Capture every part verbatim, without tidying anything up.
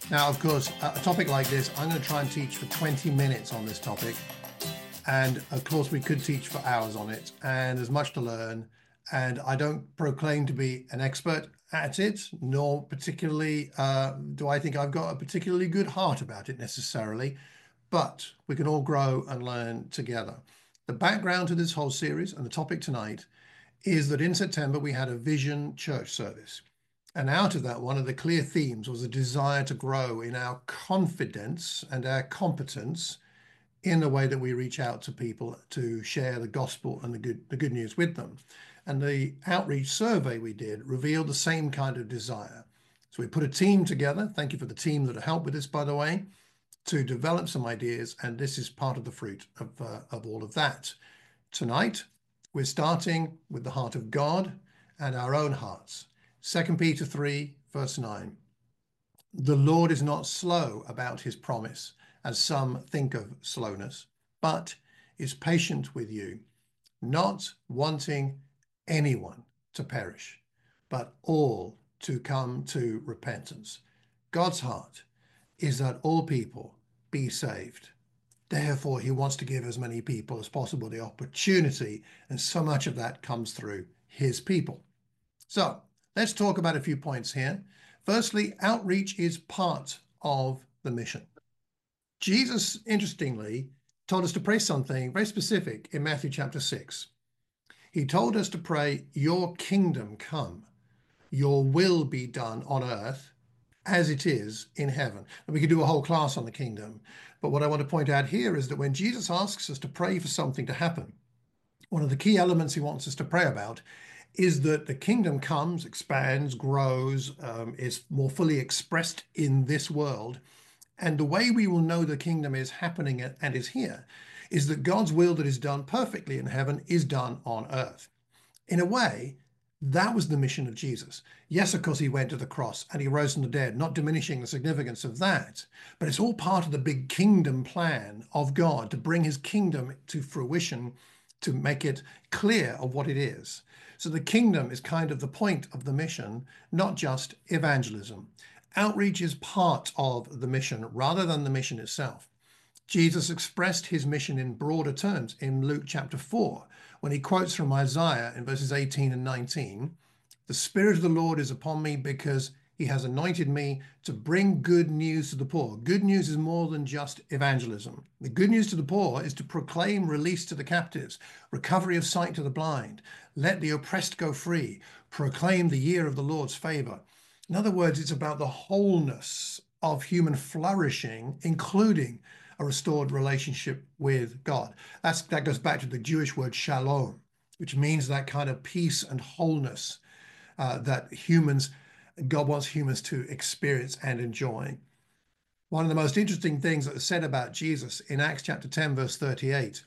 Now, of course, a a topic like this, I'm going to try and teach for twenty minutes on this topic. And of course, we could teach for hours on it, and there's much to learn. And I don't proclaim to be an expert at it, nor particularly uh, do I think I've got a particularly good heart about it necessarily, but we can all grow and learn together. The background to this whole series and the topic tonight is that in September we had a Vision Church service. And out of that, one of the clear themes was a desire to grow in our confidence and our competence in the way that we reach out to people to share the gospel and the good, the good news with them. And the outreach survey we did revealed the same kind of desire. So we put a team together. Thank you for the team that helped with this, by the way, to develop some ideas. And this is part of the fruit of, uh, of all of that. Tonight, we're starting with the heart of God and our own hearts. Second Peter three, verse nine. The Lord is not slow about his promise, as some think of slowness, but is patient with you, not wanting anyone to perish, but all to come to repentance. God's heart is that all people be saved. Therefore, he wants to give as many people as possible the opportunity, and so much of that comes through his people. So let's talk about a few points here. Firstly, outreach is part of the mission. Jesus, interestingly, told us to pray something very specific in Matthew chapter six. He told us to pray, your kingdom come, your will be done on earth as it is in heaven. And we could do a whole class on the kingdom. But what I want to point out here is that when Jesus asks us to pray for something to happen, one of the key elements he wants us to pray about is that the kingdom comes, expands, grows, um, is more fully expressed in this world. And the way we will know the kingdom is happening and is here is that God's will that is done perfectly in heaven is done on earth. In a way, that was the mission of Jesus. Yes, of course, he went to the cross and he rose from the dead, not diminishing the significance of that, but it's all part of the big kingdom plan of God to bring his kingdom to fruition, to make it clear of what it is. So the kingdom is kind of the point of the mission, not just evangelism. Outreach is part of the mission rather than the mission itself. Jesus expressed his mission in broader terms in Luke chapter four, when he quotes from Isaiah in verses eighteen and nineteen, the Spirit of the Lord is upon me because he has anointed me to bring good news to the poor. Good news is more than just evangelism. The good news to the poor is to proclaim release to the captives, recovery of sight to the blind, let the oppressed go free, proclaim the year of the Lord's favor. In other words, it's about the wholeness of human flourishing, including a restored relationship with God. That's, that goes back to the Jewish word shalom, which means that kind of peace and wholeness uh, that humans, God wants humans to experience and enjoy. One of the most interesting things that is said about Jesus in Acts chapter ten, verse thirty-eight,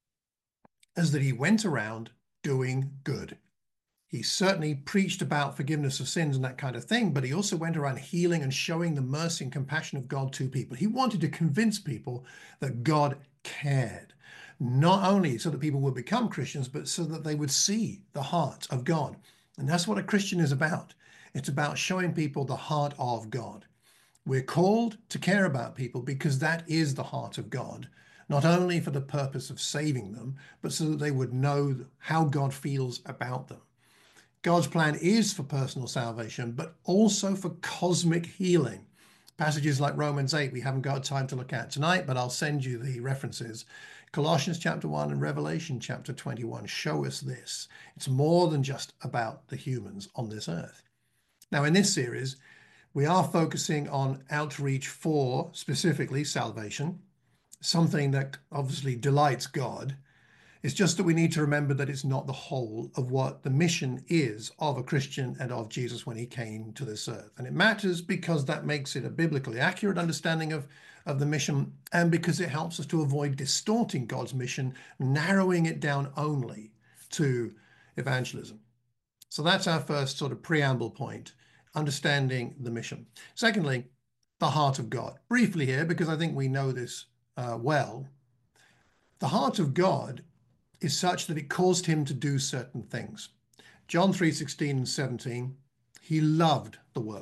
is that he went around doing good. He certainly preached about forgiveness of sins and that kind of thing, but he also went around healing and showing the mercy and compassion of God to people. He wanted to convince people that God cared, not only so that people would become Christians, but so that they would see the heart of God. And that's what a Christian is about. It's about showing people the heart of God. We're called to care about people because that is the heart of God, not only for the purpose of saving them, but so that they would know how God feels about them. God's plan is for personal salvation, but also for cosmic healing. Passages like Romans eight, we haven't got time to look at tonight, but I'll send you the references. Colossians chapter one and Revelation chapter twenty-one show us this. It's more than just about the humans on this earth. Now, in this series, we are focusing on outreach for specifically salvation, something that obviously delights God. It's just that we need to remember that it's not the whole of what the mission is of a Christian and of Jesus when he came to this earth. And it matters because that makes it a biblically accurate understanding of, of the mission, and because it helps us to avoid distorting God's mission, narrowing it down only to evangelism. So that's our first sort of preamble point, understanding the mission. Secondly, the heart of God. Briefly here, because I think we know this uh, well, the heart of God is such that it caused him to do certain things. John three sixteen and seventeen, he loved the world.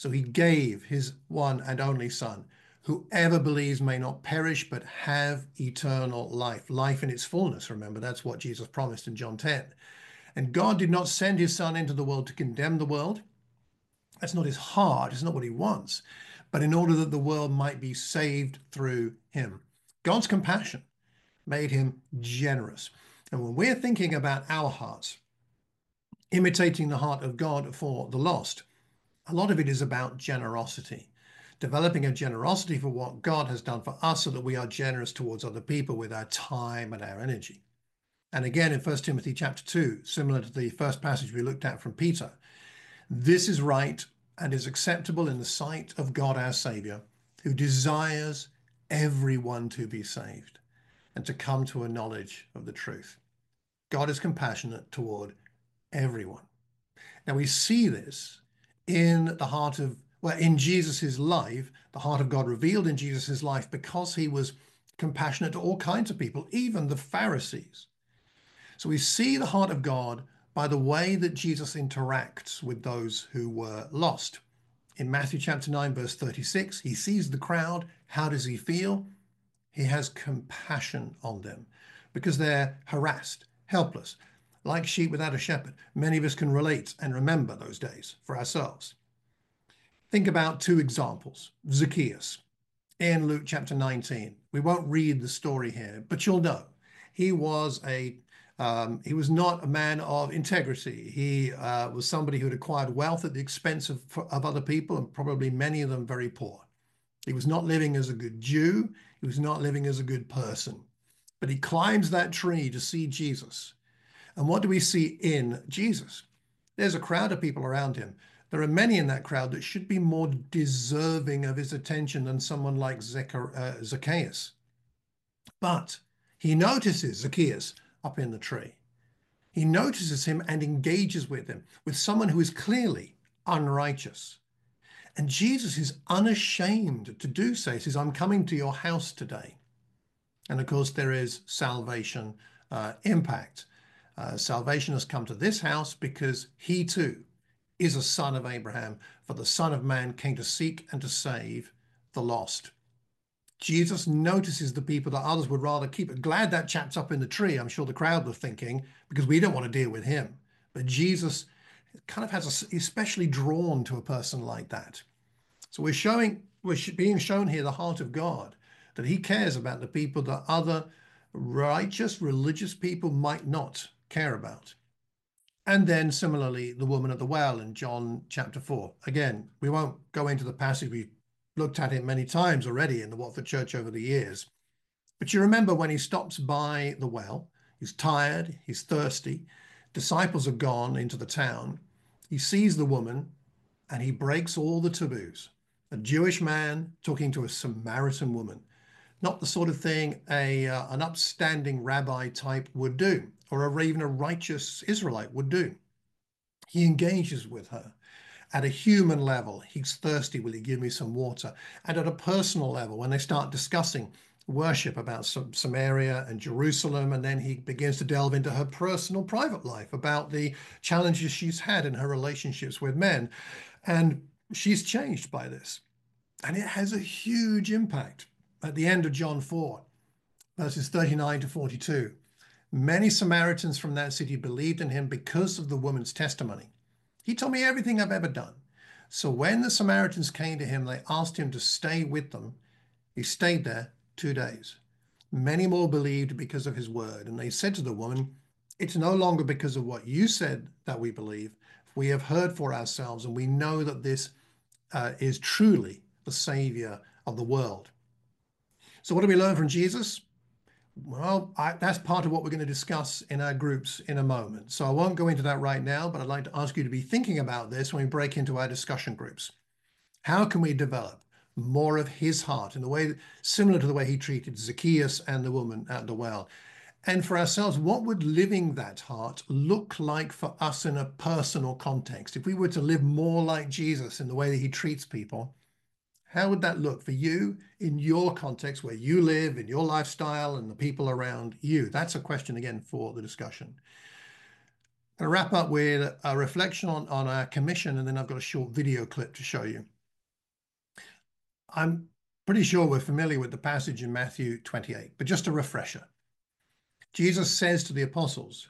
So he gave his one and only Son. Whoever believes may not perish, but have eternal life, life in its fullness. Remember, that's what Jesus promised in John ten. And God did not send his Son into the world to condemn the world. That's not his heart. It's not what he wants. But in order that the world might be saved through him. God's compassion made him generous. And when we're thinking about our hearts, imitating the heart of God for the lost, a lot of it is about generosity, developing a generosity for what God has done for us so that we are generous towards other people with our time and our energy. And again, in First Timothy chapter two, similar to the first passage we looked at from Peter, this is right and is acceptable in the sight of God our Savior, who desires everyone to be saved and to come to a knowledge of the truth. God is compassionate toward everyone. Now we see this in the heart of, well, in Jesus's life, the heart of God revealed in Jesus's life, because he was compassionate to all kinds of people, even the Pharisees. So we see the heart of God by the way that Jesus interacts with those who were lost. In Matthew chapter nine, verse thirty-six, he sees the crowd. How does he feel? He has compassion on them because they're harassed, helpless, like sheep without a shepherd. Many of us can relate and remember those days for ourselves. Think about two examples. Zacchaeus in Luke chapter nineteen. We won't read the story here, but you'll know. He was a um, he was not a man of integrity. He uh, was somebody who had acquired wealth at the expense of, of other people, and probably many of them very poor. He was not living as a good Jew. He was not living as a good person. But he climbs that tree to see Jesus. And what do we see in Jesus? There's a crowd of people around him. There are many in that crowd that should be more deserving of his attention than someone like Zacchaeus. But he notices Zacchaeus up in the tree. He notices him and engages with him, with someone who is clearly unrighteous. And Jesus is unashamed to do so. He says, I'm coming to your house today. And of course, there is salvation uh, impact. Uh, salvation has come to this house because he too is a son of Abraham, for the Son of Man came to seek and to save the lost. Jesus notices the people that others would rather keep. Glad that chap's up in the tree, I'm sure the crowd were thinking, because we don't want to deal with him. But Jesus kind of has a, especially drawn to a person like that. So we're showing, we're being shown here the heart of God, that he cares about the people that other righteous, religious people might not care about. And then similarly, the woman at the well in John chapter four. Again, we won't go into the passage. We've looked at it many times already in the Watford Church over the years. But you remember when he stops by the well, he's tired, he's thirsty, disciples have gone into the town. He sees the woman and he breaks all the taboos. A Jewish man talking to a Samaritan woman. Not the sort of thing a, uh, an upstanding rabbi type would do, or even a righteous Israelite would do. He engages with her. At a human level, he's thirsty, will you give me some water? And at a personal level, when they start discussing worship about Samaria and Jerusalem, and then he begins to delve into her personal private life, about the challenges she's had in her relationships with men. And she's changed by this. And it has a huge impact. At the end of John four, verses thirty-nine to forty-two, many Samaritans from that city believed in him because of the woman's testimony. He told me everything I've ever done. So when the Samaritans came to him, they asked him to stay with them. He stayed there two days. Many more believed because of his word. And they said to the woman, it's no longer because of what you said that we believe. We have heard for ourselves, and we know that this uh, is truly the Savior of the world. So what do we learn from Jesus? Well, I, that's part of what we're going to discuss in our groups in a moment. So I won't go into that right now, but I'd like to ask you to be thinking about this when we break into our discussion groups. How can we develop more of his heart in the way similar to the way he treated Zacchaeus and the woman at the well? And for ourselves, what would living that heart look like for us in a personal context? If we were to live more like Jesus in the way that he treats people, how would that look for you in your context, where you live, in your lifestyle, and the people around you? That's a question, again, for the discussion. I'll wrap up with a reflection on, on our commission, and then I've got a short video clip to show you. I'm pretty sure we're familiar with the passage in Matthew twenty-eight, but just a refresher. Jesus says to the apostles,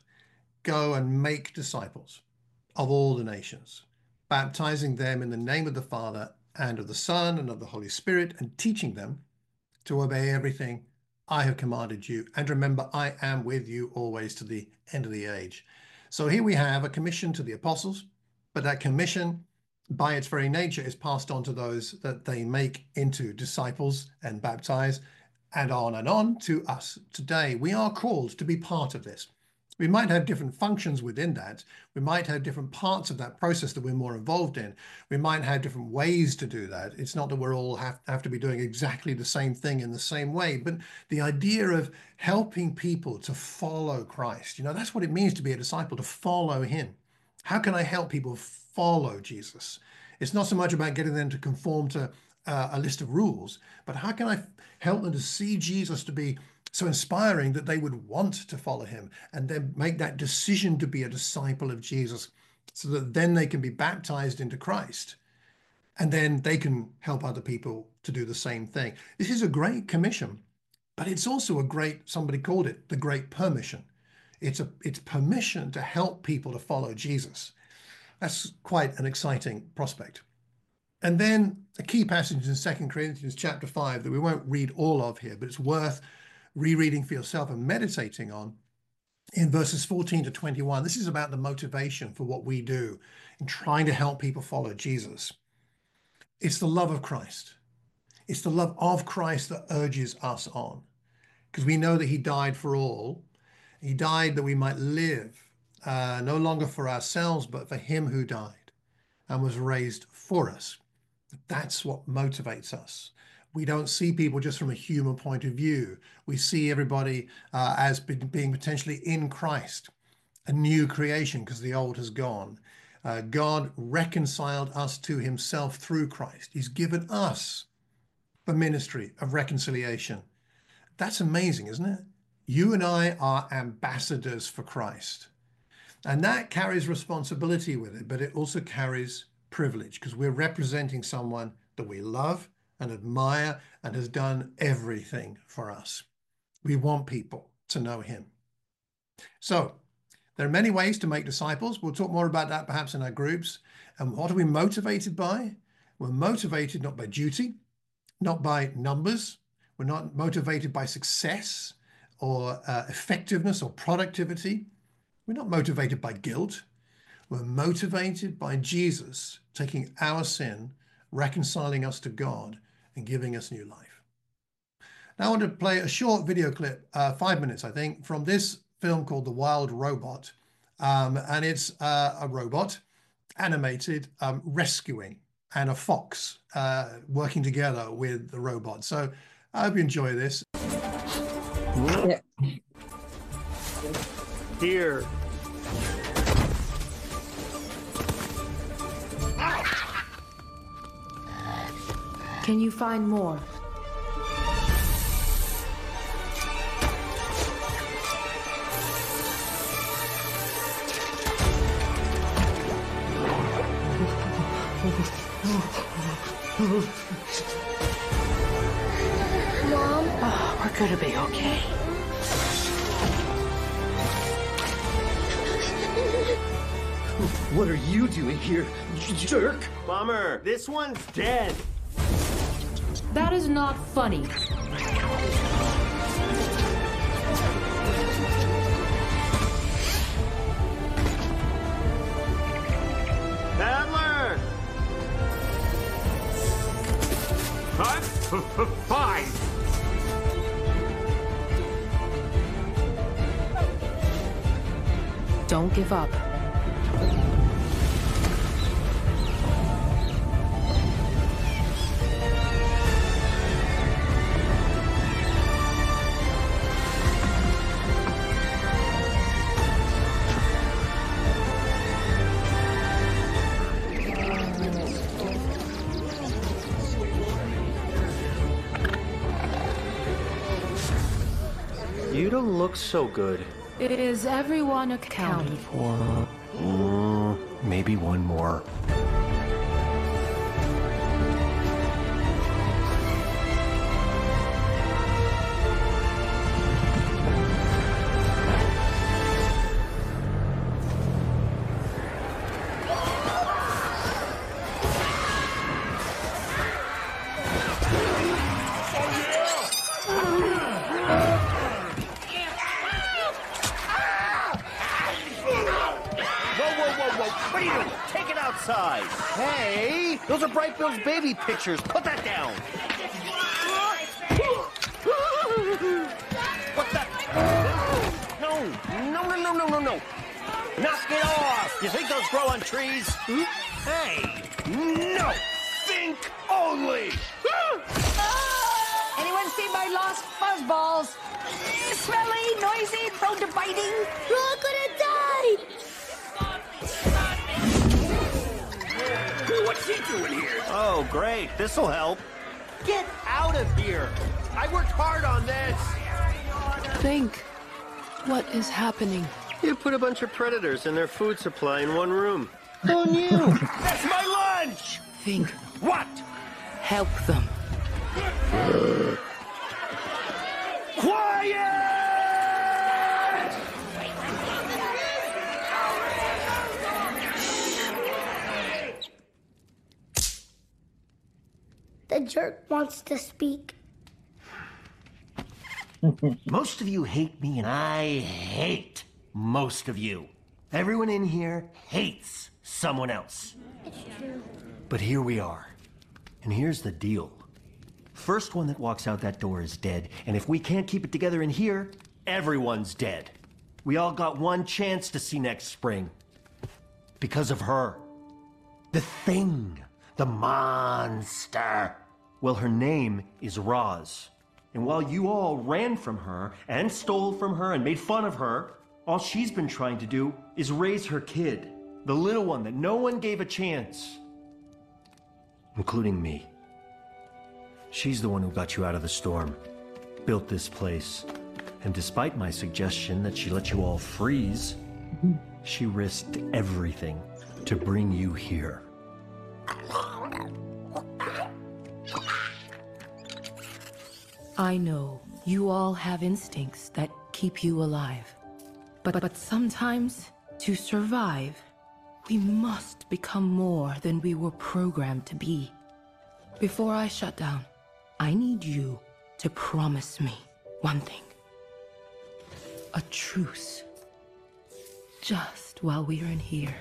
go and make disciples of all the nations, baptizing them in the name of the Father and of the Son and of the Holy Spirit, and teaching them to obey everything I have commanded you. And remember, I am with you always to the end of the age. So here we have a commission to the apostles, but that commission, by its very nature, is passed on to those that they make into disciples and baptize, and on and on to us today. We are called to be part of this. We might have different functions within that. We might have different parts of that process that we're more involved in. We might have different ways to do that. It's not that we're all have, have to be doing exactly the same thing in the same way, but the idea of helping people to follow Christ, you know, that's what it means to be a disciple, to follow him. How can I help people follow Jesus? It's not so much about getting them to conform to uh, a list of rules, but how can I help them to see Jesus to be so inspiring that they would want to follow him and then make that decision to be a disciple of Jesus, so that then they can be baptized into Christ and then they can help other people to do the same thing. This is a great commission, but it's also a great, somebody called it the great permission. It's a it's permission to help people to follow Jesus. That's quite an exciting prospect. And then a key passage in Second Corinthians chapter five that we won't read all of here, but it's worth rereading for yourself and meditating on, in verses fourteen to twenty-one. This is about the motivation for what we do in trying to help people follow Jesus. It's the love of Christ. It's the love of Christ that urges us on, because we know that he died for all. He died that we might live, uh, no longer for ourselves, but for him who died and was raised for us. That's what motivates us. We don't see people just from a human point of view. We see everybody uh, as being potentially in Christ, a new creation because the old has gone. Uh, God reconciled us to himself through Christ. He's given us the ministry of reconciliation. That's amazing, isn't it? You and I are ambassadors for Christ. And that carries responsibility with it, but it also carries privilege, because we're representing someone that we love and admire and has done everything for us. We want people to know him. So there are many ways to make disciples. We'll talk more about that perhaps in our groups. And what are we motivated by? We're motivated not by duty, not by numbers. We're not motivated by success or uh, effectiveness or productivity. We're not motivated by guilt. We're motivated by Jesus taking our sin, reconciling us to God, and giving us new life. Now I want to play a short video clip, uh, five minutes, I think, from this film called The Wild Robot. Um, and it's uh, a robot animated um, rescuing and a fox uh, working together with the robot. So I hope you enjoy this. Yeah. Here. Can you find more? Mom? Oh, we're gonna be okay. What are you doing here, jerk? Bummer. This one's dead. That is not funny. Adler! Cut? Fine. Don't give up. You don't look so good. Is everyone accounted for? Mm, maybe one more. whoa! What are you doing? Take it outside! Hey! Those are Bright Bill's baby pictures! Put that down! What the? No! No, no, no, no, no, no! Knock it off! You think those grow on trees? Hey! No! Think only! Anyone see my lost fuzzballs? Smelly, noisy, prone to biting. We're gonna die! What's he doing here? Oh, great. This'll help. Get out of here! I worked hard on this! Think. What is happening? You put a bunch of predators and their food supply in one room. On you! That's my lunch! Think. What? Help them. Quiet! The jerk wants to speak. Most of you hate me, and I hate most of you. Everyone in here hates someone else. It's true. But here we are. And here's the deal. First one that walks out that door is dead, and if we can't keep it together in here, everyone's dead. We all got one chance to see next spring. Because of her. The thing. The monster. Well, her name is Roz. And while you all ran from her, and stole from her, and made fun of her, all she's been trying to do is raise her kid. The little one that no one gave a chance. Including me. She's the one who got you out of the storm, built this place, and despite my suggestion that she let you all freeze, she risked everything to bring you here. I know you all have instincts that keep you alive. But, but sometimes, to survive, we must become more than we were programmed to be. Before I shut down, I need you to promise me one thing. A truce. Just while we're in here.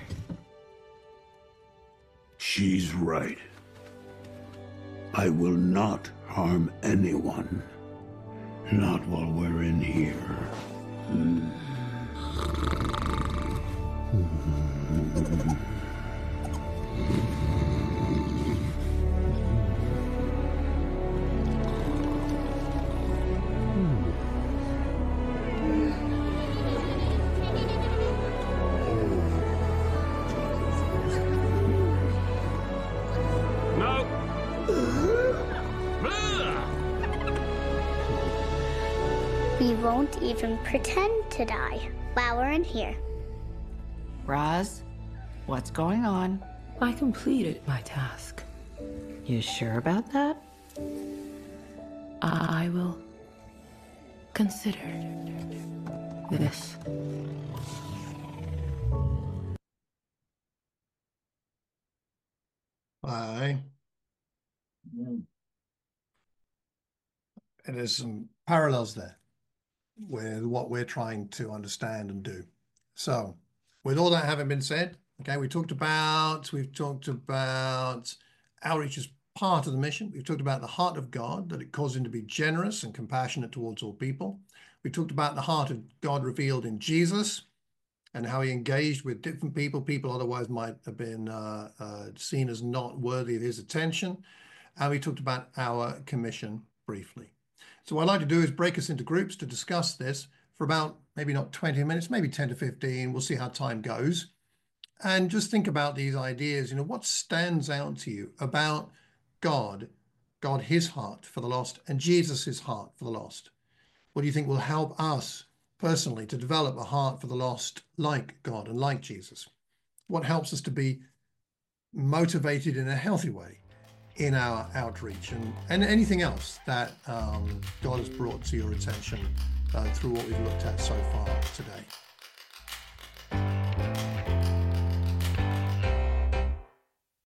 She's right. I will not harm anyone. Not while we're in here. Mm. We won't even pretend to die while we're in here. Roz, what's going on? I completed my task. You sure about that? I will consider this. Aye. And there's some parallels there with what we're trying to understand and do. So, with all that having been said, okay, we talked about, we've talked about outreach as part of the mission. We've talked about the heart of God, that it caused him to be generous and compassionate towards all people. We talked about the heart of God revealed in Jesus and how he engaged with different people, people otherwise might have been uh, uh, seen as not worthy of his attention. And we talked about our commission briefly. So what I'd like to do is break us into groups to discuss this for about maybe not twenty minutes, maybe ten to fifteen. We'll see how time goes. And just think about these ideas. You know, what stands out to you about God, God, his heart for the lost, and Jesus' heart for the lost? What do you think will help us personally to develop a heart for the lost like God and like Jesus? What helps us to be motivated in a healthy way in our outreach, and, and anything else that um, God has brought to your attention uh, through what we've looked at so far today?